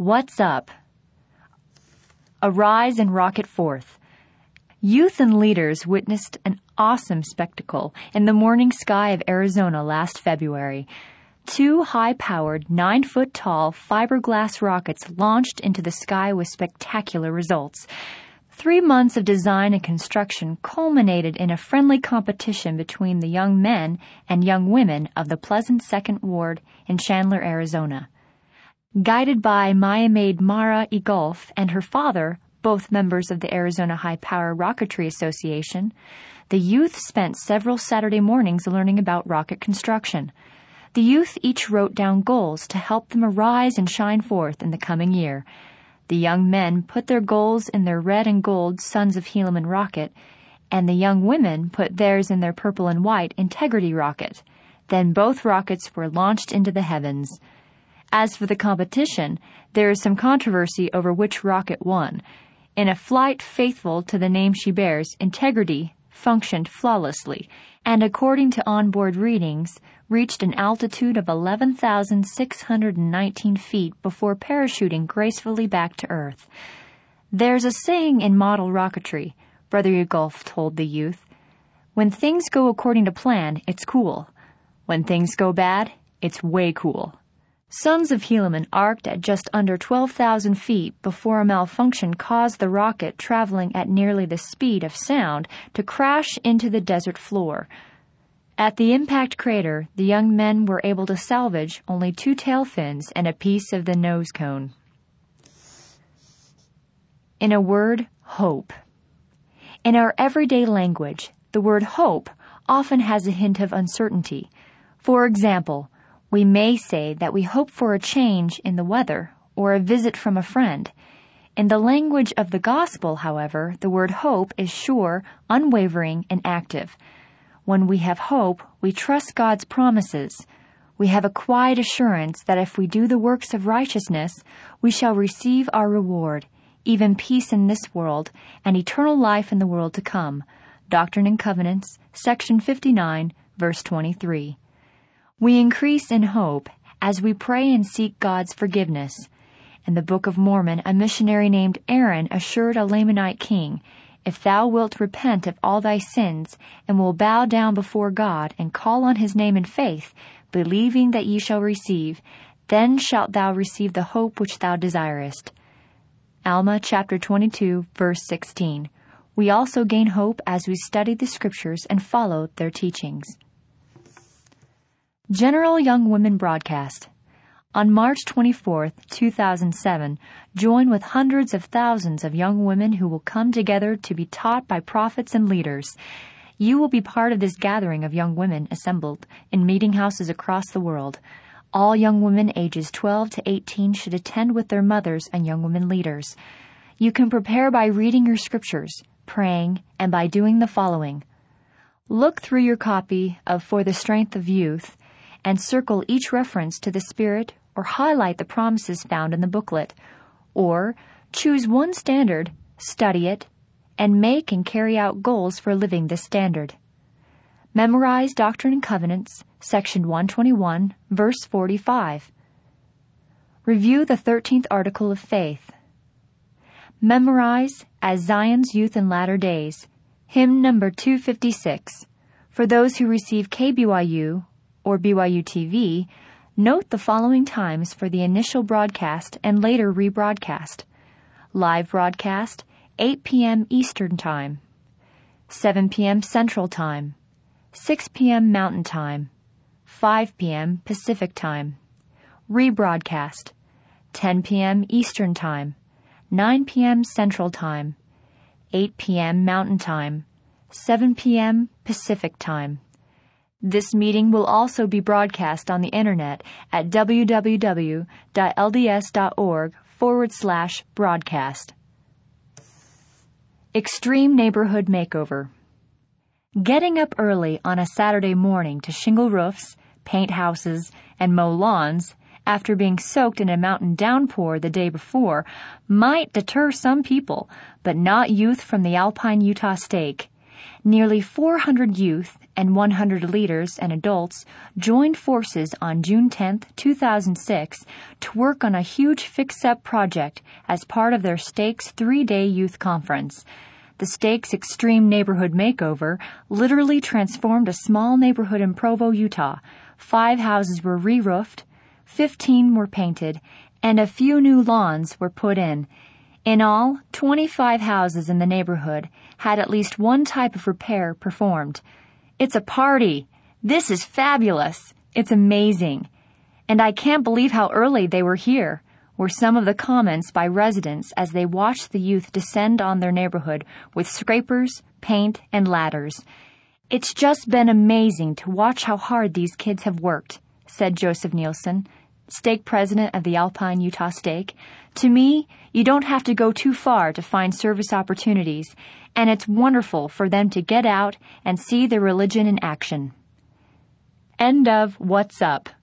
What's up? Arise and rocket forth. Youth and leaders witnessed an awesome spectacle in the morning sky of Arizona last February. 2 high-powered, 9-foot-tall fiberglass rockets launched into the sky with spectacular results. 3 months of design and construction culminated in a friendly competition between the young men and young women of the Pleasant Second Ward in Chandler, Arizona. Guided by Maya-Maid Mara Egolf and her father, both members of the Arizona High Power Rocketry Association, the youth spent several Saturday mornings learning about rocket construction. The youth each wrote down goals to help them arise and shine forth in the coming year. The young men put their goals in their red and gold Sons of Helaman rocket, and the young women put theirs in their purple and white Integrity rocket. Then both rockets were launched into the heavens. As for the competition, there is some controversy over which rocket won. In a flight faithful to the name she bears, Integrity functioned flawlessly, and according to onboard readings, reached an altitude of 11,619 feet before parachuting gracefully back to Earth. There's a saying in model rocketry, Brother Egolf told the youth, when things go according to plan, it's cool. When things go bad, it's way cool. Sons of Helaman arced at just under 12,000 feet before a malfunction caused the rocket traveling at nearly the speed of sound to crash into the desert floor. At the impact crater, the young men were able to salvage only 2 tail fins and a piece of the nose cone. In a word, hope. In our everyday language, the word hope often has a hint of uncertainty. For example, we may say that we hope for a change in the weather or a visit from a friend. In the language of the gospel, however, the word hope is sure, unwavering, and active. When we have hope, we trust God's promises. We have a quiet assurance that if we do the works of righteousness, we shall receive our reward, even peace in this world and eternal life in the world to come. Doctrine and Covenants, section 59, verse 23. We increase in hope as we pray and seek God's forgiveness. In the Book of Mormon, a missionary named Aaron assured a Lamanite king, "If thou wilt repent of all thy sins, and will bow down before God, and call on his name in faith, believing that ye shall receive, then shalt thou receive the hope which thou desirest." Alma chapter 22, verse 16. We also gain hope as we study the Scriptures and follow their teachings. General Young Women Broadcast. On March 24, 2007, join with hundreds of thousands of young women who will come together to be taught by prophets and leaders. You will be part of this gathering of young women assembled in meeting houses across the world. All young women ages 12 to 18 should attend with their mothers and young women leaders. You can prepare by reading your scriptures, praying, and by doing the following. Look through your copy of For the Strength of Youth and circle each reference to the Spirit or highlight the promises found in the booklet. Or choose one standard, study it, and make and carry out goals for living this standard. Memorize Doctrine and Covenants, section 121, verse 45. Review the 13th article of faith. Memorize As Zion's Youth in Latter Days, hymn number 256. For those who receive KBYU or BYU TV, note the following times for the initial broadcast and later rebroadcast. Live broadcast, 8 p.m. Eastern Time, 7 p.m. Central Time, 6 p.m. Mountain Time, 5 p.m. Pacific Time. Rebroadcast, 10 p.m. Eastern Time, 9 p.m. Central Time, 8 p.m. Mountain Time, 7 p.m. Pacific Time. This meeting will also be broadcast on the internet at www.lds.org/broadcast. Extreme Neighborhood Makeover. Getting up early on a Saturday morning to shingle roofs, paint houses, and mow lawns after being soaked in a mountain downpour the day before might deter some people, but not youth from the Alpine Utah Stake. Nearly 400 youth and 100 leaders and adults joined forces on June 10, 2006 to work on a huge fix-up project as part of their Stakes 3-day youth conference. The Stakes Extreme Neighborhood Makeover literally transformed a small neighborhood in Provo, Utah. 5 houses were re-roofed, 15 were painted, and a few new lawns were put in. In all, 25 houses in the neighborhood had at least one type of repair performed. "It's a party. This is fabulous. It's amazing. And I can't believe how early they were here," were some of the comments by residents as they watched the youth descend on their neighborhood with scrapers, paint, and ladders. "It's just been amazing to watch how hard these kids have worked," said Joseph Nielsen, stake president of the Alpine Utah Stake. "To me, you don't have to go too far to find service opportunities, and it's wonderful for them to get out and see their religion in action." End of What's Up.